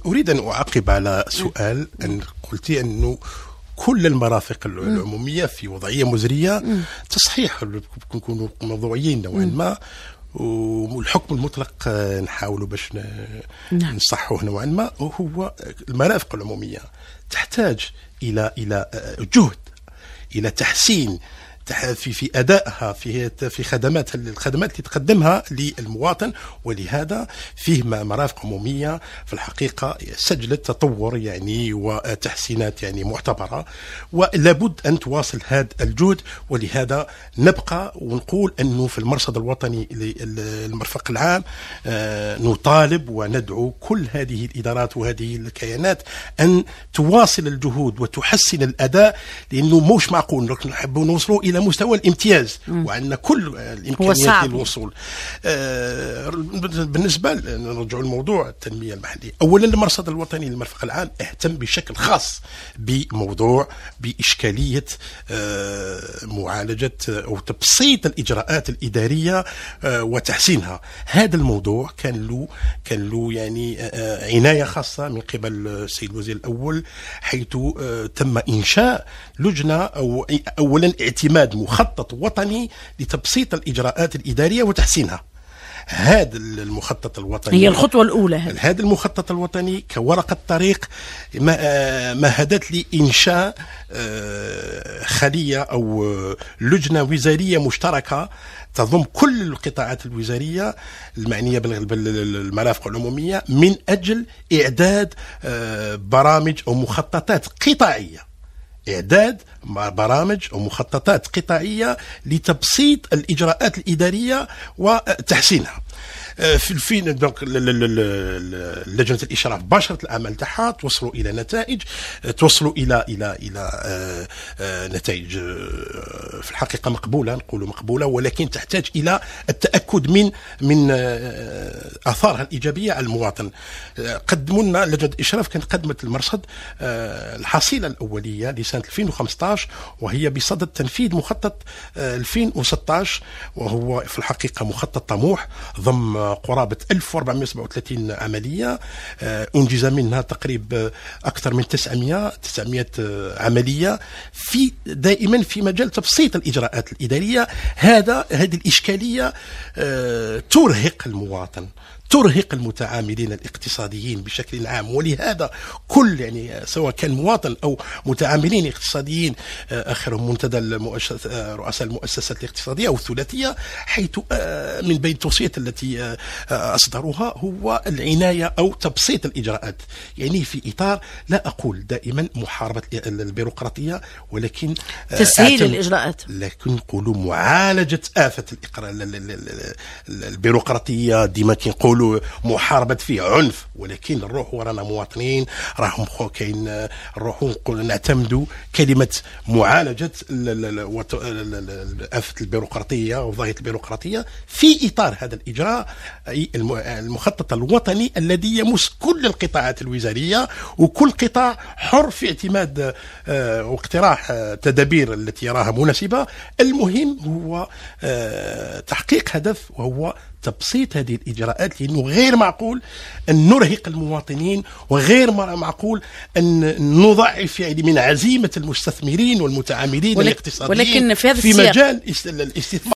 أريد أن أعقب على سؤال أن قلت أنه كل المرافق العمومية في وضعية مزرية. تصحيح، نكونوا موضوعيين نوعا ما، والحكم المطلق نحاولوا باش نصحوه نوعا ما. هو المرافق العمومية تحتاج إلى جهد، إلى تحسين في أدائها، في خدمات التي تقدمها للمواطن. ولهذا فيه مرافق عمومية في الحقيقة سجلت تطور يعني وتحسينات يعني معتبرة، ولابد أن تواصل هذا الجهد. ولهذا نبقى ونقول أنه في المرصد الوطني للمرفق العام نطالب وندعو كل هذه الإدارات وهذه الكيانات أن تواصل الجهود وتحسن الأداء، لأنه موش معقول نحب نوصلوا إلى مستوى الامتياز وعندنا كل الإمكانيات للوصول. بالنسبة نرجع لموضوع التنمية المحلية، أولا المرصد الوطني للمرفق العام اهتم بشكل خاص بإشكالية معالجة أو تبسيط الإجراءات الإدارية وتحسينها. هذا الموضوع كان له يعني عناية خاصة من قبل السيد الوزير الأول، حيث تم إنشاء لجنة أو أولا اعتماد مخطط وطني لتبسيط الإجراءات الإدارية وتحسينها. هذا المخطط الوطني هي الخطوة الأولى. هذا المخطط الوطني كورقة طريق مهدت لإنشاء خلية أو لجنة وزارية مشتركة تضم كل القطاعات الوزارية المعنية بالمرافق العمومية من أجل إعداد برامج أو مخططات قطاعية، إعداد برامج أو مخططات قطاعية لتبسيط الإجراءات الإدارية وتحسينها. في دونك لجنة الإشراف باشرت العمل تاعها، توصلوا إلى نتائج، إلى نتائج في الحقيقة مقبولة، نقولوا مقبولة، ولكن تحتاج إلى التأكد من آثارها الإيجابية على المواطن. قدموا لنا لجنة الإشراف، كانت قدمت المرصد الحصيلة الأولية لسنة 2015، وهي بصدد تنفيذ مخطط 2016، وهو في الحقيقة مخطط طموح ضم قرابة 1437 عملية، أنجز منها تقريبا أكثر من 900 عملية دائما في مجال تبسيط الإجراءات الإدارية. هذه الإشكالية ترهق المواطن، ترهق المتعاملين الاقتصاديين بشكل عام. ولهذا كل يعني سواء كان مواطن أو متعاملين اقتصاديين، آخرهم منتدى رؤساء المؤسسات الاقتصادية أو الثلاثية، حيث من بين التوصيات التي أصدروها هو العناية أو تبسيط الإجراءات، يعني في إطار لا أقول دائما محاربة البيروقراطية، ولكن تسهيل الإجراءات، لكن نقولوا معالجة آفة البيروقراطية. ديما كنقولوا محاربة فيه عنف، ولكن نروح ورانا مواطنين راهم كاين، نروحوا نعتمدوا كلمة معالجة آفة البيروقراطية وظاهرة البيروقراطية في إطار هذا الإجراء، أي المخطط الوطني الذي يمس كل القطاعات الوزارية، وكل قطاع حر في اعتماد واقتراح تدابير التي يراها مناسبة. المهم هو تحقيق هدف، وهو تبسيط هذه الإجراءات، لأنه غير معقول أن نرهق المواطنين، وغير معقول أن نضعف يعني من عزيمة المستثمرين والمتعاملين الاقتصاديين ولكن في مجال الاستثمار.